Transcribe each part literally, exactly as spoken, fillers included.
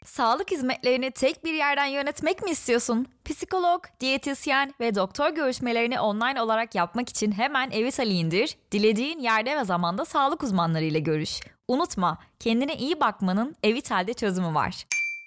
Sağlık hizmetlerini tek bir yerden yönetmek mi istiyorsun? Psikolog, diyetisyen ve doktor görüşmelerini online olarak yapmak için hemen Evitali indir, dilediğin yerde ve zamanda sağlık uzmanlarıyla görüş. Unutma, kendine iyi bakmanın Evital'de çözümü var.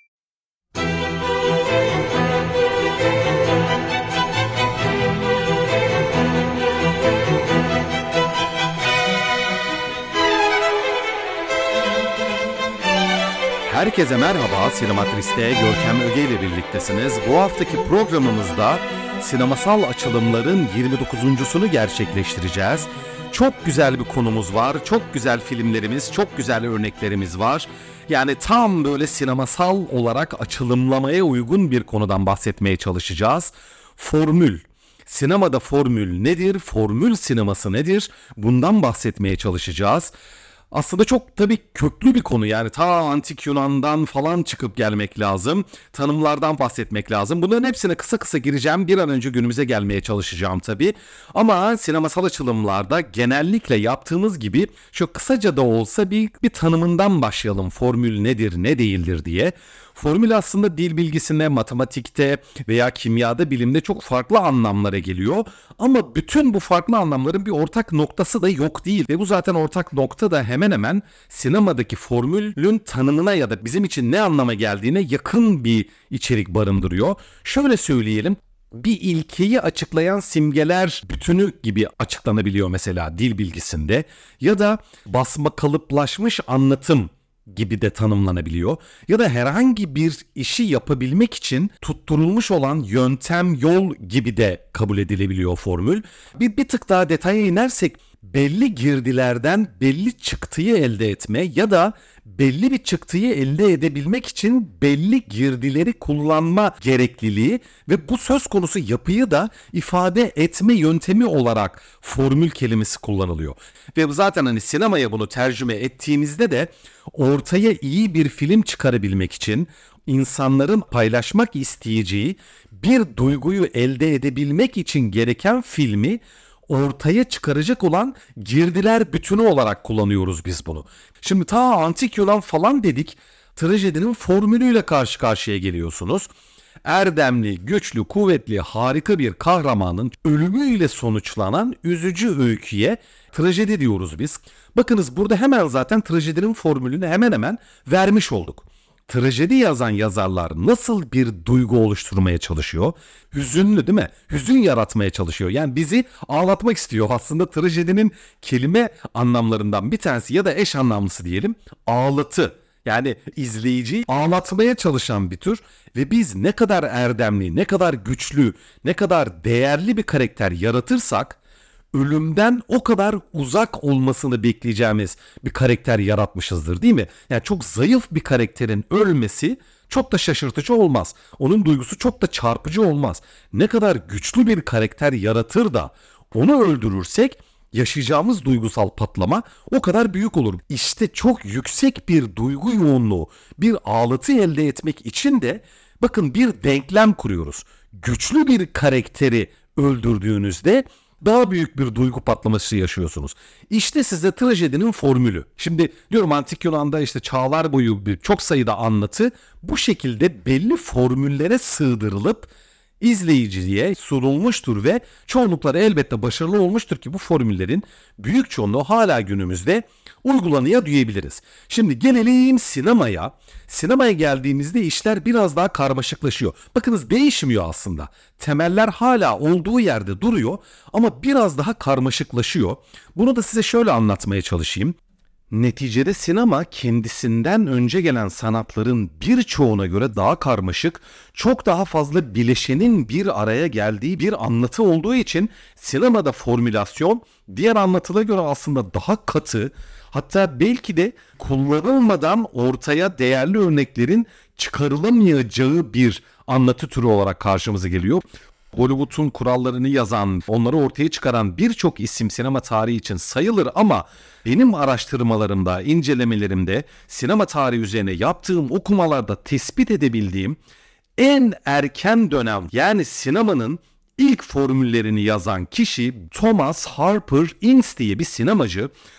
Herkese merhaba, Sinematris'te Görkem Öge ile birliktesiniz. Bu haftaki programımızda sinemasal açılımların yirmi dokuzuncusunu gerçekleştireceğiz. Çok güzel bir konumuz var, çok güzel filmlerimiz, çok güzel örneklerimiz var. Yani tam böyle sinemasal olarak açılımlamaya uygun bir konudan bahsetmeye çalışacağız. Formül. Sinemada formül nedir? Formül sineması nedir? Bundan bahsetmeye çalışacağız. Aslında çok tabii köklü bir konu, yani ta antik Yunan'dan falan çıkıp gelmek lazım. Tanımlardan bahsetmek lazım. Bunların hepsine kısa kısa gireceğim. Bir an önce günümüze gelmeye çalışacağım tabii. Ama sinemasal açılımlarda genellikle yaptığımız gibi şu kısaca da olsa bir, bir tanımından başlayalım. Formül nedir, ne değildir diye. Formül aslında dil bilgisinde, matematikte veya kimyada, bilimde çok farklı anlamlara geliyor. Ama bütün bu farklı anlamların bir ortak noktası da yok değil. Ve bu zaten ortak nokta da hemen hemen sinemadaki formülün tanımına ya da bizim için ne anlama geldiğine yakın bir içerik barındırıyor. Şöyle söyleyelim. Bir ilkeyi açıklayan simgeler bütünü gibi açıklanabiliyor mesela dil bilgisinde, ya da basma kalıplaşmış anlatım gibi de tanımlanabiliyor. Ya da herhangi bir işi yapabilmek için tutturulmuş olan yöntem, yol gibi de kabul edilebiliyor formül. Bir, bir tık daha detaya inersek belli girdilerden belli çıktıyı elde etme ya da belli bir çıktıyı elde edebilmek için belli girdileri kullanma gerekliliği ve bu söz konusu yapıyı da ifade etme yöntemi olarak formül kelimesi kullanılıyor. Ve zaten hani sinemaya bunu tercüme ettiğimizde de ortaya iyi bir film çıkarabilmek için insanların paylaşmak isteyeceği bir duyguyu elde edebilmek için gereken filmi ortaya çıkaracak olan girdiler bütünü olarak kullanıyoruz biz bunu. Şimdi ta antik Yunan falan dedik, trajedinin formülüyle karşı karşıya geliyorsunuz. Erdemli, güçlü, kuvvetli, harika bir kahramanın ölümüyle sonuçlanan üzücü öyküye trajedi diyoruz biz. Bakınız burada hemen zaten trajedinin formülünü hemen hemen vermiş olduk. Trajedi yazan yazarlar nasıl bir duygu oluşturmaya çalışıyor? Hüzünlü, değil mi? Hüzün yaratmaya çalışıyor. Yani bizi ağlatmak istiyor. Aslında trajedinin kelime anlamlarından bir tanesi ya da eş anlamlısı diyelim, ağlatı. Yani izleyiciyi ağlatmaya çalışan bir tür ve biz ne kadar erdemli, ne kadar güçlü, ne kadar değerli bir karakter yaratırsak ölümden o kadar uzak olmasını bekleyeceğimiz bir karakter yaratmışızdır, değil mi? Yani çok zayıf bir karakterin ölmesi çok da şaşırtıcı olmaz. Onun duygusu çok da çarpıcı olmaz. Ne kadar güçlü bir karakter yaratır da onu öldürürsek yaşayacağımız duygusal patlama o kadar büyük olur. İşte çok yüksek bir duygu yoğunluğu, bir ağlatı elde etmek için de bakın bir denklem kuruyoruz. Güçlü bir karakteri öldürdüğünüzde daha büyük bir duygu patlaması yaşıyorsunuz. İşte size trajedinin formülü. Şimdi diyorum antik Yunan'da işte çağlar boyu bir çok sayıda anlatı bu şekilde belli formüllere sığdırılıp izleyiciye sunulmuştur ve çoğunlukları elbette başarılı olmuştur ki bu formüllerin büyük çoğunluğu hala günümüzde uygulanıyor diyebiliriz. Şimdi gelelim sinemaya. Sinemaya geldiğimizde işler biraz daha karmaşıklaşıyor. Bakınız değişmiyor aslında. Temeller hala olduğu yerde duruyor ama biraz daha karmaşıklaşıyor. Bunu da size şöyle anlatmaya çalışayım. Neticede sinema kendisinden önce gelen sanatların birçoğuna göre daha karmaşık, çok daha fazla bileşenin bir araya geldiği bir anlatı olduğu için sinemada formülasyon diğer anlatılara göre aslında daha katı, hatta belki de kullanılmadan ortaya değerli örneklerin çıkarılamayacağı bir anlatı türü olarak karşımıza geliyor. Hollywood'un kurallarını yazan, onları ortaya çıkaran birçok isim sinema tarihi için sayılır ama benim araştırmalarımda, incelemelerimde, sinema tarihi üzerine yaptığım okumalarda tespit edebildiğim en erken dönem, yani sinemanın ilk formüllerini yazan kişi Thomas Harper Ince diye bir sinemacı.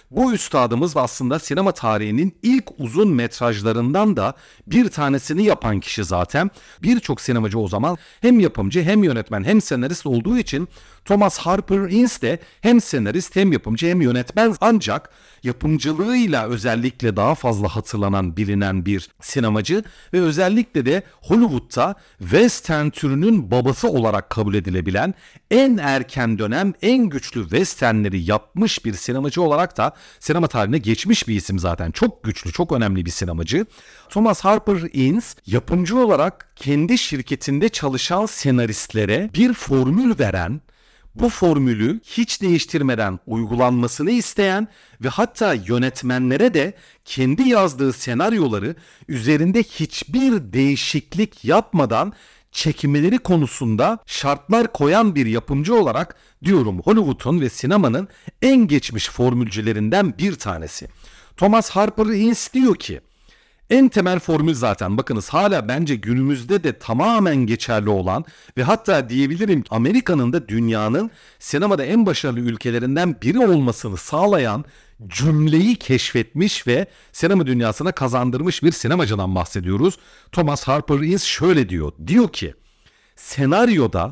Bu üstadımız aslında sinema tarihinin ilk uzun metrajlarından da bir tanesini yapan kişi zaten. Birçok sinemacı o zaman hem yapımcı hem yönetmen hem senarist olduğu için Thomas Harper Ince de hem senarist hem yapımcı hem yönetmen, ancak yapımcılığıyla özellikle daha fazla hatırlanan, bilinen bir sinemacı ve özellikle de Hollywood'da western türünün babası olarak kabul edilebilen, en erken dönem en güçlü westernleri yapmış bir sinemacı olarak da sinema tarihine geçmiş bir isim zaten. Çok güçlü, çok önemli bir sinemacı. Thomas Harper Ince yapımcı olarak kendi şirketinde çalışan senaristlere bir formül veren, bu formülü hiç değiştirmeden uygulanmasını isteyen ve hatta yönetmenlere de kendi yazdığı senaryoları üzerinde hiçbir değişiklik yapmadan çekmeleri konusunda şartlar koyan bir yapımcı olarak diyorum Hollywood'un ve sinemanın en geçmiş formülcülerinden bir tanesi. Thomas Harper Ince diyor ki, en temel formül zaten bakınız hala bence günümüzde de tamamen geçerli olan ve hatta diyebilirim Amerika'nın da dünyanın sinemada en başarılı ülkelerinden biri olmasını sağlayan cümleyi keşfetmiş ve sinema dünyasına kazandırmış bir sinemacıdan bahsediyoruz. Thomas Harper Ince şöyle diyor. Diyor ki, senaryoda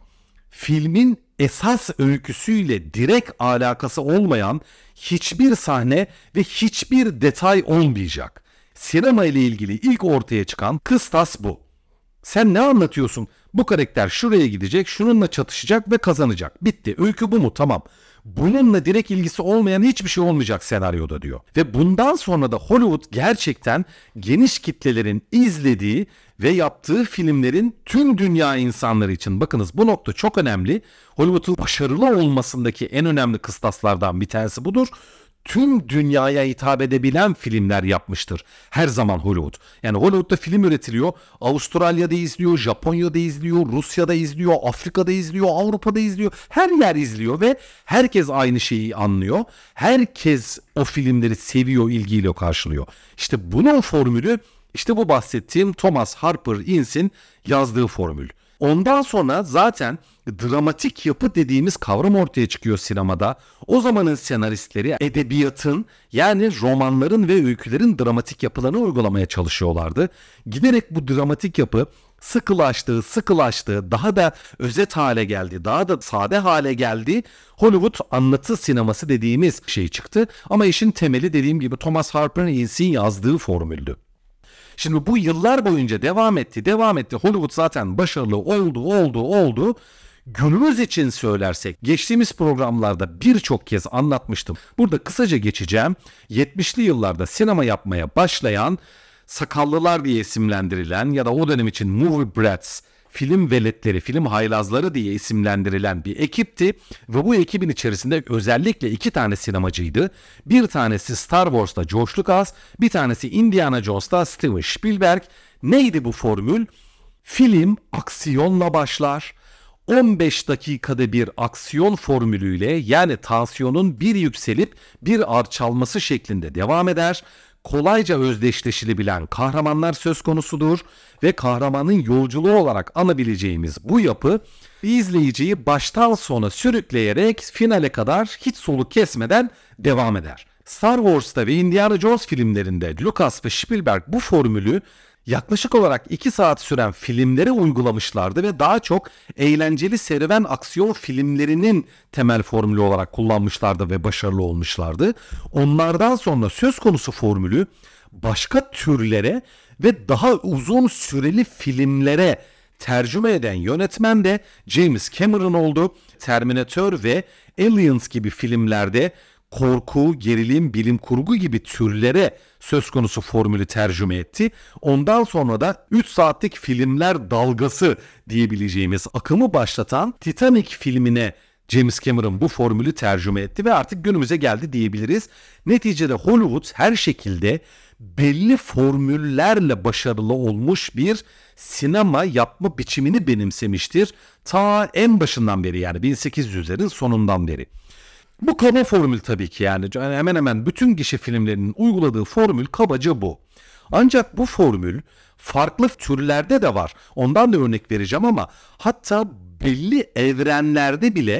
filmin esas öyküsüyle direkt alakası olmayan hiçbir sahne ve hiçbir detay olmayacak. Sinema ile ilgili ilk ortaya çıkan kıstas bu. Sen ne anlatıyorsun? Bu karakter şuraya gidecek, şununla çatışacak ve kazanacak. Bitti. Öykü bu mu? Tamam. Bununla direkt ilgisi olmayan hiçbir şey olmayacak senaryoda diyor. Ve bundan sonra da Hollywood gerçekten geniş kitlelerin izlediği ve yaptığı filmlerin tüm dünya insanları için, bakınız bu nokta çok önemli. Hollywood'un başarılı olmasındaki en önemli kıstaslardan bir tanesi budur. Tüm dünyaya hitap edebilen filmler yapmıştır her zaman Hollywood. Yani Hollywood'da film üretiliyor. Avustralya'da izliyor, Japonya'da izliyor, Rusya'da izliyor, Afrika'da izliyor, Avrupa'da izliyor. Her yer izliyor ve herkes aynı şeyi anlıyor. Herkes o filmleri seviyor, ilgiyle karşılıyor. İşte bunun formülü, işte bu bahsettiğim Thomas Harper Ince'in yazdığı formül. Ondan sonra zaten dramatik yapı dediğimiz kavram ortaya çıkıyor sinemada. O zamanın senaristleri edebiyatın, yani romanların ve öykülerin dramatik yapılarını uygulamaya çalışıyorlardı. Giderek bu dramatik yapı sıkılaştığı, sıkılaştığı, daha da özet hale geldi, daha da sade hale geldi. Hollywood anlatı sineması dediğimiz şey çıktı. Ama işin temeli dediğim gibi Thomas Harper Ince'in yazdığı formüldü. Şimdi bu yıllar boyunca devam etti, devam etti. Hollywood zaten başarılı oldu, oldu, oldu. Günümüz için söylersek, geçtiğimiz programlarda birçok kez anlatmıştım. Burada kısaca geçeceğim. yetmişli yıllarda sinema yapmaya başlayan, sakallılar diye isimlendirilen ya da o dönem için movie brats, film veletleri, film haylazları diye isimlendirilen bir ekipti. Ve bu ekibin içerisinde özellikle iki tane sinemacıydı. Bir tanesi Star Wars'ta George Lucas, bir tanesi Indiana Jones'ta Steven Spielberg. Neydi bu formül? Film aksiyonla başlar. on beş dakikada bir aksiyon formülüyle, yani tansiyonun bir yükselip bir alçalması şeklinde devam eder. Kolayca özdeşleşilebilen kahramanlar söz konusudur ve kahramanın yolculuğu olarak anabileceğimiz bu yapı izleyiciyi baştan sona sürükleyerek finale kadar hiç soluk kesmeden devam eder. Star Wars'ta ve Indiana Jones filmlerinde Lucas ve Spielberg bu formülü yaklaşık olarak iki saat süren filmlere uygulamışlardı ve daha çok eğlenceli serüven aksiyon filmlerinin temel formülü olarak kullanmışlardı ve başarılı olmuşlardı. Onlardan sonra söz konusu formülü başka türlere ve daha uzun süreli filmlere tercüme eden yönetmen de James Cameron oldu. Terminator ve Aliens gibi filmlerde korku, gerilim, bilim kurgu gibi türlere söz konusu formülü tercüme etti. Ondan sonra da üç saatlik filmler dalgası diyebileceğimiz akımı başlatan Titanic filmine James Cameron bu formülü tercüme etti ve artık günümüze geldi diyebiliriz. Neticede Hollywood her şekilde belli formüllerle başarılı olmuş bir sinema yapma biçimini benimsemiştir. Ta en başından beri, yani bin sekiz yüzlerin sonundan beri. Bu kaba formül tabii ki, yani hemen hemen bütün gişe filmlerinin uyguladığı formül kabaca bu. Ancak bu formül farklı türlerde de var. Ondan da örnek vereceğim ama hatta belli evrenlerde bile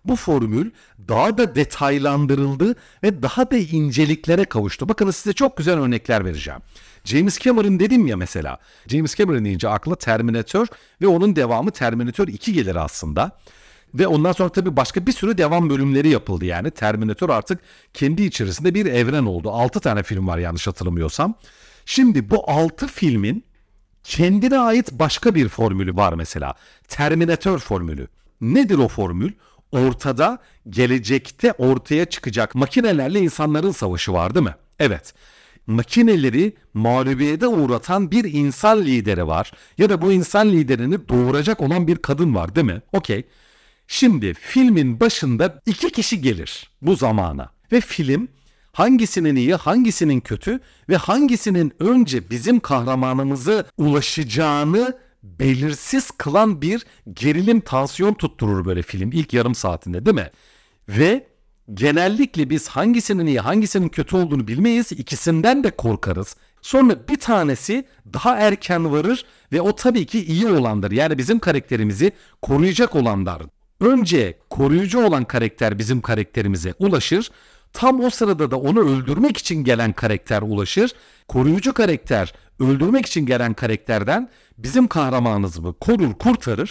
bu formül daha da detaylandırıldı ve daha da inceliklere kavuştu. Bakın size çok güzel örnekler vereceğim. James Cameron dedim ya mesela. James Cameron deyince akla Terminator ve onun devamı Terminator iki gelir aslında. Ve ondan sonra tabii başka bir sürü devam bölümleri yapıldı yani. Terminator artık kendi içerisinde bir evren oldu. altı tane film var yanlış hatırlamıyorsam. Şimdi bu altı filmin kendine ait başka bir formülü var mesela. Terminator formülü. Nedir o formül? Ortada, gelecekte ortaya çıkacak makinelerle insanların savaşı var değil mi? Evet. Makineleri mağlubiyete uğratan bir insan lideri var. Ya da bu insan liderini doğuracak olan bir kadın var değil mi? Okey. Şimdi filmin başında iki kişi gelir bu zamana. Ve film hangisinin iyi, hangisinin kötü ve hangisinin önce bizim kahramanımıza ulaşacağını belirsiz kılan bir gerilim, tansiyon tutturur böyle film ilk yarım saatinde değil mi? Ve genellikle biz hangisinin iyi, hangisinin kötü olduğunu bilmeyiz. İkisinden de korkarız. Sonra bir tanesi daha erken varır ve o tabii ki iyi olandır. Yani bizim karakterimizi koruyacak olanlar. Önce koruyucu olan karakter bizim karakterimize ulaşır. Tam o sırada da onu öldürmek için gelen karakter ulaşır. Koruyucu karakter öldürmek için gelen karakterden bizim kahramanımızı korur, kurtarır.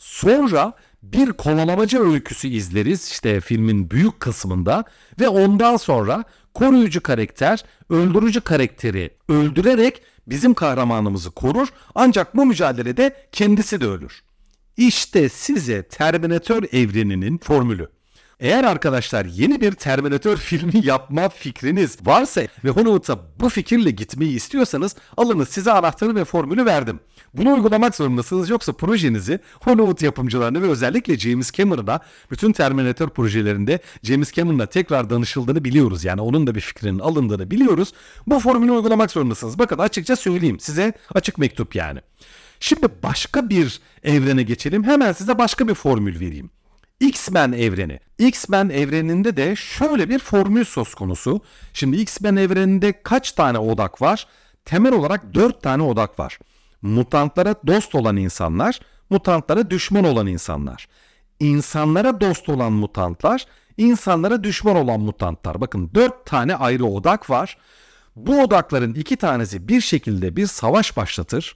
Sonra bir kovalamacı öyküsü izleriz işte filmin büyük kısmında ve ondan sonra koruyucu karakter öldürücü karakteri öldürerek bizim kahramanımızı korur ancak bu mücadelede kendisi de ölür. İşte size Terminator evreninin formülü. Eğer arkadaşlar yeni bir Terminator filmi yapma fikriniz varsa ve Hollywood'a bu fikirle gitmeyi istiyorsanız alınız, size anahtarı ve formülü verdim. Bunu uygulamak zorundasınız, yoksa projenizi Hollywood yapımcılarına ve özellikle James Cameron'a, bütün Terminator projelerinde James Cameron'a tekrar danışıldığını biliyoruz. Yani onun da bir fikrinin alındığını biliyoruz. Bu formülü uygulamak zorundasınız. Bakın açıkça söyleyeyim size, açık mektup yani. Şimdi başka bir evrene geçelim. Hemen size başka bir formül vereyim. X-Men evreni. X-Men evreninde de şöyle bir formül söz konusu. Şimdi X-Men evreninde kaç tane odak var? Temel olarak dört tane odak var. Mutantlara dost olan insanlar, mutantlara düşman olan insanlar. İnsanlara dost olan mutantlar, insanlara düşman olan mutantlar. Bakın dört tane ayrı odak var. Bu odakların iki tanesi bir şekilde bir savaş başlatır.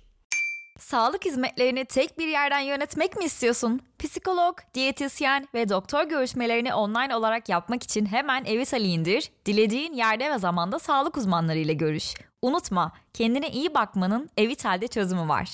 Sağlık hizmetlerini tek bir yerden yönetmek mi istiyorsun? Psikolog, diyetisyen ve doktor görüşmelerini online olarak yapmak için hemen Evitali indir, dilediğin yerde ve zamanda sağlık uzmanlarıyla görüş. Unutma, kendine iyi bakmanın Evital'de çözümü var.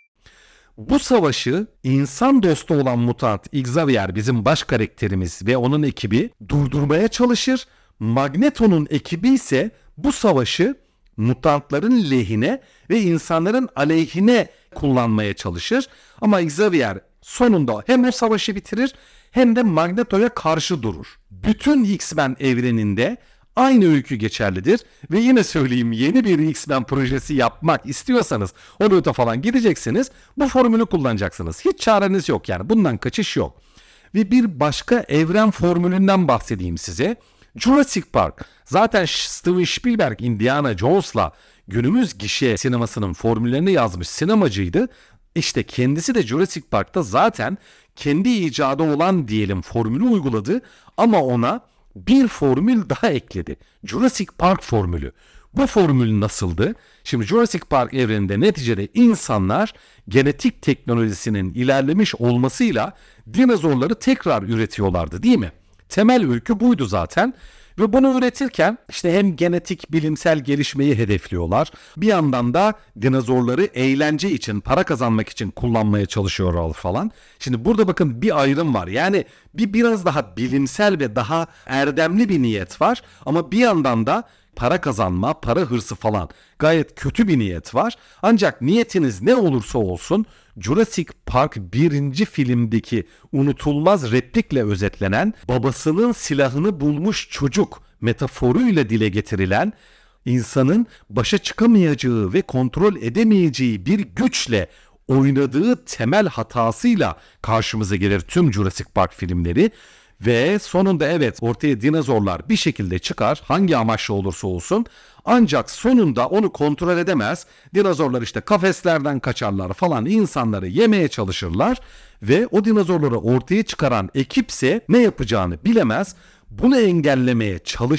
Bu savaşı insan dostu olan mutant Xavier, bizim baş karakterimiz ve onun ekibi durdurmaya çalışır. Magneto'nun ekibi ise bu savaşı mutantların lehine ve insanların aleyhine kullanmaya çalışır. Ama Xavier sonunda hem o savaşı bitirir hem de Magneto'ya karşı durur. Bütün X-Men evreninde aynı öykü geçerlidir. Ve yine söyleyeyim, yeni bir X-Men projesi yapmak istiyorsanız Hollywood'a falan gideceksiniz. Bu formülü kullanacaksınız. Hiç çareniz yok yani. Bundan kaçış yok. Ve bir başka evren formülünden bahsedeyim size. Jurassic Park. Zaten Steven Spielberg Indiana Jones'la günümüz gişe sinemasının formüllerini yazmış sinemacıydı. İşte kendisi de Jurassic Park'ta zaten kendi icadı olan diyelim formülü uyguladı ama ona bir formül daha ekledi. Jurassic Park formülü. Bu formül nasıldı? Şimdi Jurassic Park evreninde neticede insanlar genetik teknolojisinin ilerlemiş olmasıyla dinozorları tekrar üretiyorlardı değil mi? Temel öykü buydu zaten. Ve bunu üretirken işte hem genetik bilimsel gelişmeyi hedefliyorlar. Bir yandan da dinozorları eğlence için, para kazanmak için kullanmaya çalışıyorlar falan. Şimdi burada bakın bir ayrım var. Yani bir biraz daha bilimsel ve daha erdemli bir niyet var. Ama bir yandan da para kazanma, para hırsı falan gayet kötü bir niyet var. Ancak niyetiniz ne olursa olsun Jurassic Park birinci filmdeki unutulmaz replikle özetlenen babasının silahını bulmuş çocuk metaforuyla dile getirilen insanın başa çıkamayacağı ve kontrol edemeyeceği bir güçle oynadığı temel hatasıyla karşımıza gelir tüm Jurassic Park filmleri. Ve sonunda evet ortaya dinozorlar bir şekilde çıkar, hangi amaçla olursa olsun. Ancak sonunda onu kontrol edemez. Dinozorlar işte kafeslerden kaçarlar falan, insanları yemeye çalışırlar. Ve o dinozorları ortaya çıkaran ekipse ne yapacağını bilemez. Bunu engellemeye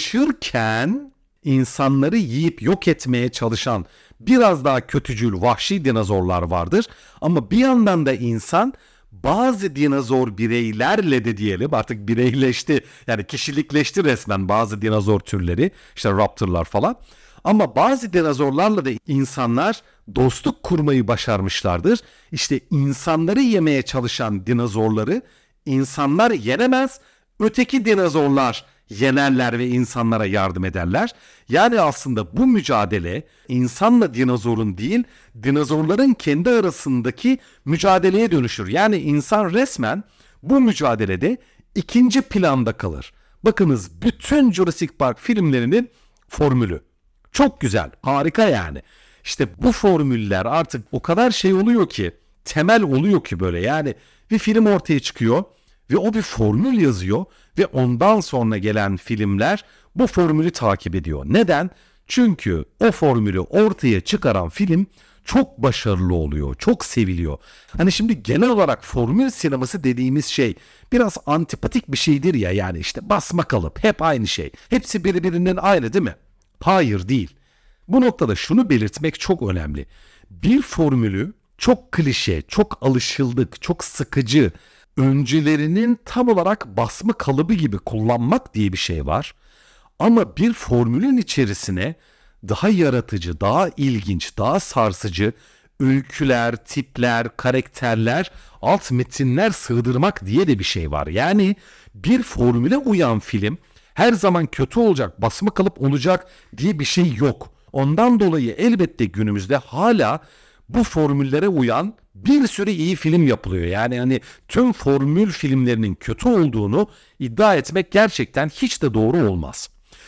çalışırken insanları yiyip yok etmeye çalışan biraz daha kötücül vahşi dinozorlar vardır. Ama bir yandan da insan bazı dinozor bireylerle de diyelim artık bireyleşti, yani kişilikleşti resmen bazı dinozor türleri, işte raptorlar falan. Ama bazı dinozorlarla da insanlar dostluk kurmayı başarmışlardır. İşte insanları yemeye çalışan dinozorları insanlar yenemez, öteki dinozorlar yenerler ve insanlara yardım ederler. Yani aslında bu mücadele insanla dinozorun değil, dinozorların kendi arasındaki mücadeleye dönüşür. Yani insan resmen bu mücadelede ikinci planda kalır. Bakınız, bütün Jurassic Park filmlerinin formülü çok güzel, harika yani. İşte bu formüller artık o kadar şey oluyor ki, temel oluyor ki böyle, yani bir film ortaya çıkıyor ve o bir formül yazıyor ve ondan sonra gelen filmler bu formülü takip ediyor. Neden? Çünkü o formülü ortaya çıkaran film çok başarılı oluyor, çok seviliyor. Hani şimdi genel olarak formül sineması dediğimiz şey biraz antipatik bir şeydir ya, yani işte basma kalıp, hep aynı şey. Hepsi birbirinden aynı değil mi? Hayır, değil. Bu noktada şunu belirtmek çok önemli. Bir formülü çok klişe, çok alışıldık, çok sıkıcı, öncülerinin tam olarak basma kalıbı gibi kullanmak diye bir şey var. Ama bir formülün içerisine daha yaratıcı, daha ilginç, daha sarsıcı öyküler, tipler, karakterler, alt metinler sığdırmak diye de bir şey var. Yani bir formüle uyan film her zaman kötü olacak, basma kalıp olacak diye bir şey yok. Ondan dolayı elbette günümüzde hala bu formüllere uyan bir sürü iyi film yapılıyor. Yani hani tüm formül filmlerinin kötü olduğunu iddia etmek gerçekten hiç de doğru olmaz.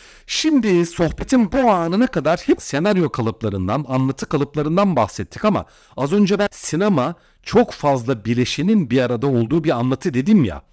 Şimdi sohbetin bu anına kadar hep senaryo kalıplarından, anlatı kalıplarından bahsettik ama az önce ben sinema çok fazla bileşenin bir arada olduğu bir anlatı dedim ya.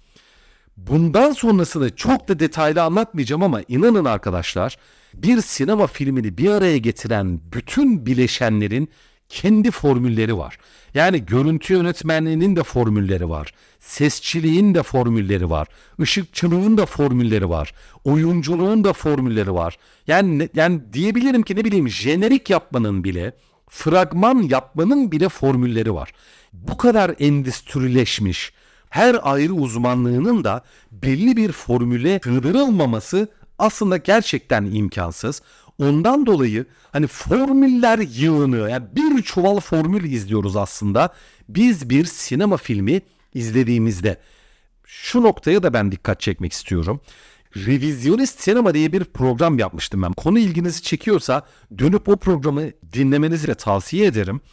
Bundan sonrasını çok da detaylı anlatmayacağım ama inanın arkadaşlar, bir sinema filmini bir araya getiren bütün bileşenlerin kendi formülleri var. Yani görüntü yönetmenliğinin de formülleri var. Sesçiliğin de formülleri var. Işıkçılığın da formülleri var. Oyunculuğun da formülleri var. Yani yani diyebilirim ki ne bileyim jenerik yapmanın bile, fragman yapmanın bile formülleri var. Bu kadar endüstrileşmiş, her ayrı uzmanlığının da belli bir formüle sığdırılmaması aslında gerçekten imkansız. Ondan dolayı hani formüller yığını, yani bir çuval formül izliyoruz aslında biz bir sinema filmi izlediğimizde. Şu noktaya da ben dikkat çekmek istiyorum. Revizyonist Sinema diye bir program yapmıştım ben. Konu ilginizi çekiyorsa dönüp o programı dinlemenizi de tavsiye ederim.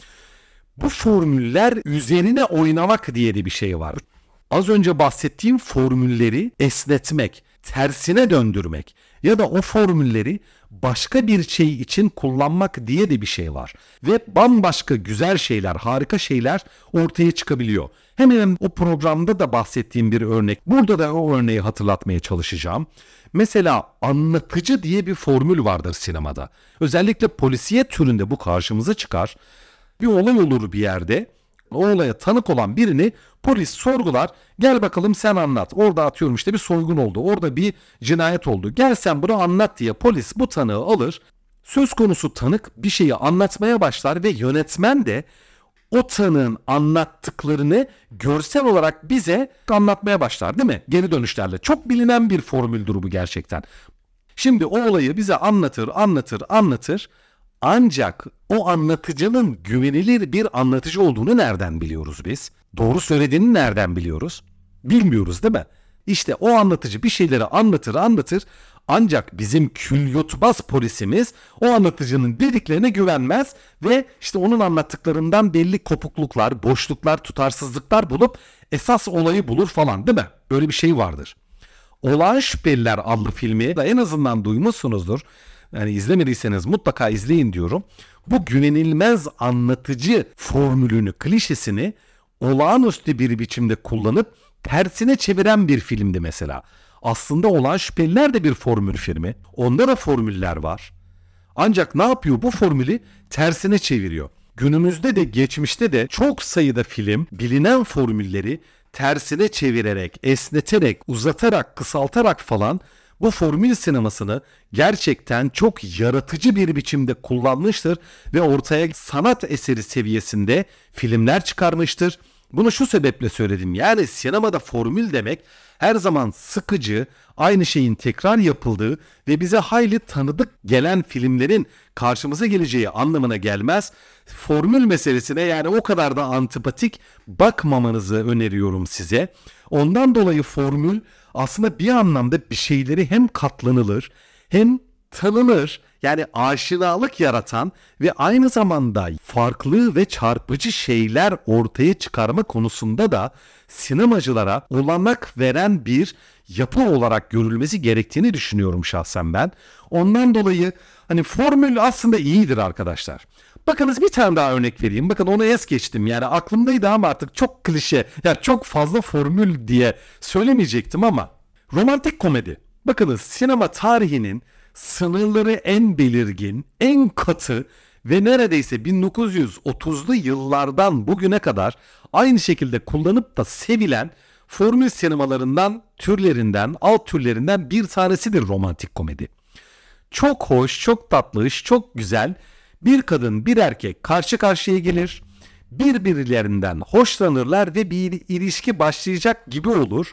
Bu formüller üzerine oynamak diye de bir şey var. Az önce bahsettiğim formülleri esnetmek, tersine döndürmek ya da o formülleri başka bir şey için kullanmak diye de bir şey var. Ve bambaşka güzel şeyler, harika şeyler ortaya çıkabiliyor. Hemen o programda da bahsettiğim bir örnek. Burada da o örneği hatırlatmaya çalışacağım. Mesela anlatıcı diye bir formül vardır sinemada. Özellikle polisiye türünde bu karşımıza çıkar. Bir olay olur bir yerde. O olaya tanık olan birini polis sorgular. Gel bakalım sen anlat. Orada atıyorum işte bir soygun oldu. Orada bir cinayet oldu. Gel sen bunu anlat diye polis bu tanığı alır. Söz konusu tanık bir şeyi anlatmaya başlar ve yönetmen de o tanığın anlattıklarını görsel olarak bize anlatmaya başlar, değil mi? Geri dönüşlerle. Çok bilinen bir formüldür bu gerçekten. Şimdi o olayı bize anlatır, anlatır, anlatır. Ancak o anlatıcının güvenilir bir anlatıcı olduğunu nereden biliyoruz biz? Doğru söylediğini nereden biliyoruz? Bilmiyoruz, değil mi? İşte o anlatıcı bir şeyleri anlatır anlatır ancak bizim kül yutmaz polisimiz o anlatıcının dediklerine güvenmez ve işte onun anlattıklarından belli kopukluklar, boşluklar, tutarsızlıklar bulup esas olayı bulur falan, değil mi? Böyle bir şey vardır. Olağan Şüpheliler adlı filmi da en azından duymuşsunuzdur. Yani izlemediyseniz mutlaka izleyin diyorum. Bu güvenilmez anlatıcı formülünü, klişesini olağanüstü bir biçimde kullanıp tersine çeviren bir filmdi mesela. Aslında Olan Şüpheliler de bir formül filmi. Onda da formüller var. Ancak ne yapıyor? Bu formülü tersine çeviriyor. Günümüzde de geçmişte de çok sayıda film bilinen formülleri tersine çevirerek, esneterek, uzatarak, kısaltarak falan bu formül sinemasını gerçekten çok yaratıcı bir biçimde kullanmıştır ve ortaya sanat eseri seviyesinde filmler çıkarmıştır. Bunu şu sebeple söyledim. Yani sinemada formül demek her zaman sıkıcı, aynı şeyin tekrar yapıldığı ve bize hayli tanıdık gelen filmlerin karşımıza geleceği anlamına gelmez. Formül meselesine yani o kadar da antipatik bakmamanızı öneriyorum size. Ondan dolayı formül aslında bir anlamda bir şeyleri hem katlanılır hem tanınır, yani aşinalık yaratan ve aynı zamanda farklı ve çarpıcı şeyler ortaya çıkarma konusunda da sinemacılara olanak veren bir yapı olarak görülmesi gerektiğini düşünüyorum şahsen ben. Ondan dolayı hani formül aslında iyidir arkadaşlar. Bakınız bir tane daha örnek vereyim. Bakın onu es geçtim. Yani aklımdaydı ama artık çok klişe, yani çok fazla formül diye söylemeyecektim ama romantik komedi. Bakınız sinema tarihinin sınırları en belirgin, en katı ve neredeyse bin dokuz yüz otuzlu yıllardan bugüne kadar aynı şekilde kullanıp da sevilen formül sinemalarından, türlerinden, alt türlerinden bir tanesidir romantik komedi. Çok hoş, çok tatlı iş, çok güzel. Bir kadın, bir erkek karşı karşıya gelir, birbirlerinden hoşlanırlar ve bir ilişki başlayacak gibi olur.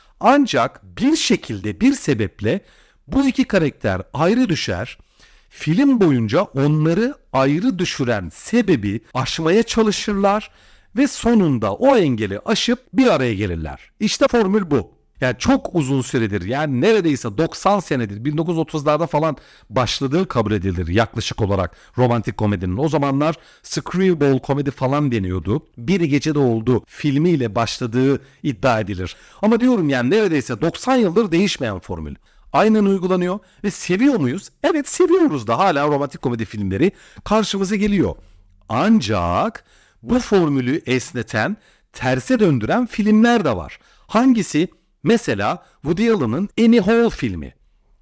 Ancak bir şekilde, bir sebeple bu iki karakter ayrı düşer. Film boyunca onları ayrı düşüren sebebi aşmaya çalışırlar ve sonunda o engeli aşıp bir araya gelirler. İşte formül bu. Yani çok uzun süredir, yani neredeyse doksan senedir, bin dokuz yüz otuzlarda falan başladığı kabul edilir yaklaşık olarak romantik komedinin. O zamanlar screwball komedi falan deniyordu. Bir Gecede Oldu filmiyle başladığı iddia edilir. Ama diyorum yani neredeyse doksan yıldır değişmeyen formül. Aynen uygulanıyor ve seviyor muyuz? Evet, seviyoruz da hala romantik komedi filmleri karşımıza geliyor. Ancak bu formülü esneten, terse döndüren filmler de var. Hangisi? Mesela Woody Allen'ın Annie Hall filmi.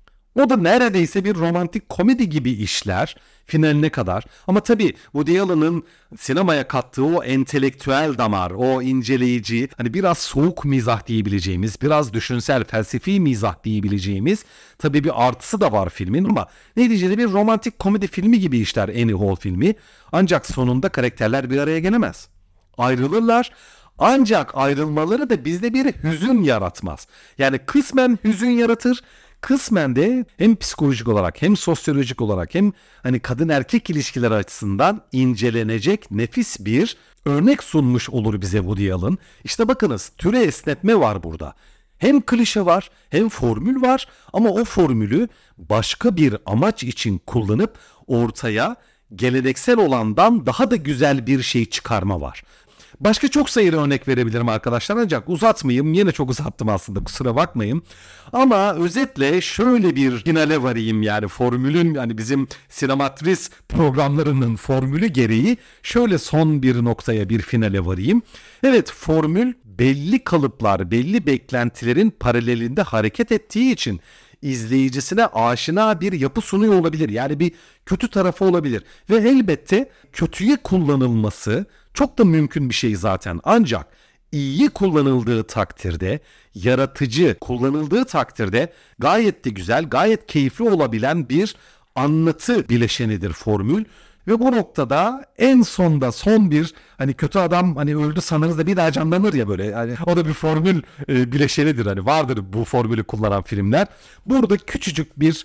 O da neredeyse bir romantik komedi gibi işler finaline kadar. Ama tabii Woody Allen'ın sinemaya kattığı o entelektüel damar, o inceleyici, hani biraz soğuk mizah diyebileceğimiz, biraz düşünsel, felsefi mizah diyebileceğimiz tabii bir artısı da var filmin ama neticede bir romantik komedi filmi gibi işler Annie Hall filmi. Ancak sonunda karakterler bir araya gelemez. Ayrılırlar. Ancak ayrılmaları da bizde bir hüzün yaratmaz. Yani kısmen hüzün yaratır, kısmen de hem psikolojik olarak hem sosyolojik olarak hem hani kadın erkek ilişkileri açısından incelenecek nefis bir örnek sunmuş olur bize Woody Allen. İşte bakınız, türe esnetme var burada. Hem klişe var hem formül var ama o formülü başka bir amaç için kullanıp ortaya geleneksel olandan daha da güzel bir şey çıkarma var. Başka çok sayıda örnek verebilirim arkadaşlar, ancak uzatmayayım. Yine çok uzattım aslında, kusura bakmayın. Ama özetle şöyle bir finale varayım, yani formülün, yani bizim Sinematris programlarının formülü gereği şöyle son bir noktaya, bir finale varayım. Evet, formül belli kalıplar, belli beklentilerin paralelinde hareket ettiği için izleyicisine aşina bir yapı sunuyor olabilir. Yani bir kötü tarafı olabilir. Ve elbette kötüye kullanılması çok da mümkün bir şey zaten. Ancak iyi kullanıldığı takdirde, yaratıcı kullanıldığı takdirde gayet de güzel, gayet keyifli olabilen bir anlatı bileşenidir formül. Ve bu noktada en sonda son bir, hani kötü adam hani öldü sanırız da bir daha canlanır ya böyle. Yani o da bir formül e, bileşenidir. Hani vardır bu formülü kullanan filmler. Burada küçücük bir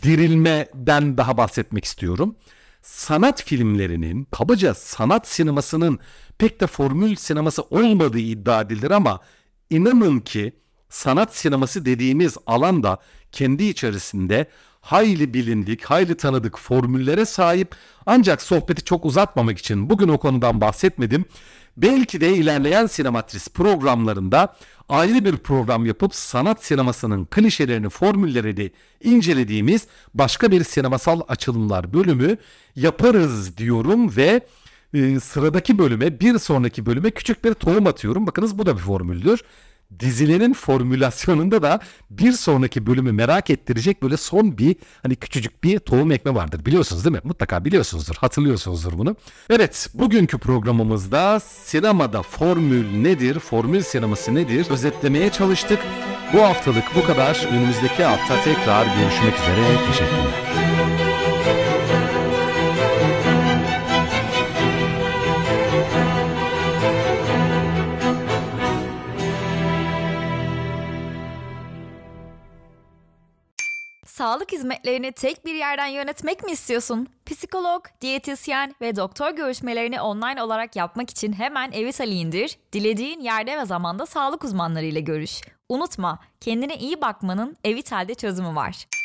dirilmeden daha bahsetmek istiyorum. Sanat filmlerinin, kabaca sanat sinemasının pek de formül sineması olmadığı iddia edilir ama inanın ki sanat sineması dediğimiz alanda kendi içerisinde hayli bilindik, hayli tanıdık formüllere sahip. Ancak sohbeti çok uzatmamak için bugün o konudan bahsetmedim. Belki de ilerleyen Sinematris programlarında ayrı bir program yapıp sanat sinemasının klişelerini, formüllerini incelediğimiz başka bir sinemasal açılımlar bölümü yaparız diyorum ve e, sıradaki bölüme, bir sonraki bölüme küçük bir tohum atıyorum. Bakınız bu da bir formüldür. dizilerin formülasyonunda da bir sonraki bölümü merak ettirecek böyle son bir hani küçücük bir tohum ekme vardır. Biliyorsunuz değil mi? Mutlaka biliyorsunuzdur, hatırlıyorsunuzdur bunu. Evet, bugünkü programımızda sinemada formül nedir, formül sineması nedir özetlemeye çalıştık. Bu haftalık bu kadar. Önümüzdeki hafta tekrar görüşmek üzere. Teşekkürler. Sağlık hizmetlerini tek bir yerden yönetmek mi istiyorsun? Psikolog, diyetisyen ve doktor görüşmelerini online olarak yapmak için hemen Evitali indir, dilediğin yerde ve zamanda sağlık uzmanlarıyla görüş. Unutma, kendine iyi bakmanın Evital'de çözümü var.